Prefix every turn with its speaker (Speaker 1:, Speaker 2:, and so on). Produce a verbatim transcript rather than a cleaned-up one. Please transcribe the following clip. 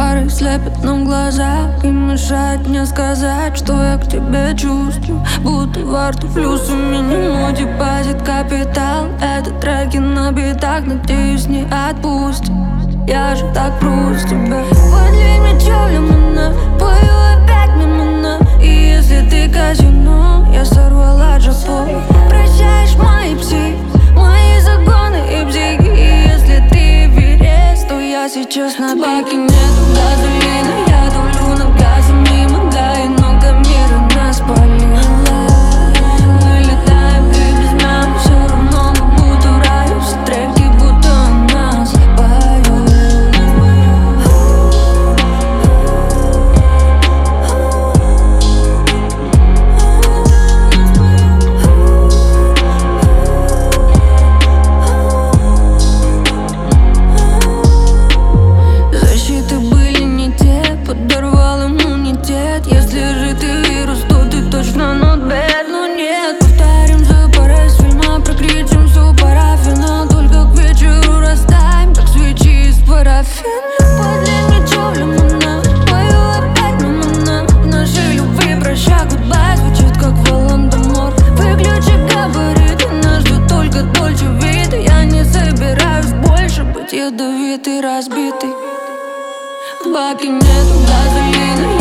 Speaker 1: Фары слепят нам глаза и мешают мне сказать, что я к тебе чувствую. Будто во рту флюс, у меня депозит капитал. Это треки на битах, надеюсь, не отпустит. Я же так пру с тебя. Подвинь мне чё, лимона, пою опять мимо. И если ты казино, я сорвала джапо. Прощаешь мои пси, мои загоны и бзиги. И если ты Эверест, то я сейчас на баке. Нету газолина, я тулю на газе мимо. Да и много мира нас полила. Мы летаем и без мям, все равно мы будто в раю. Все треки будто о нас поют. Защиты были не те, подорвал иммунитет. Если же ты вирус, то ты точно not bad. Но нет, повторим за парой с фильма, прокричим всю парафина. Только к вечеру растаем, как свечи из парафина. Подлей мне чё, лимона, пою опять мимо. В нашей любви прощай, goodbye звучит как Волан-де-Мор. Выключи габариты, нас ждет только Дольче Вита. Я не собираюсь больше быть ядовитый, разбитый. В баке нету газолина.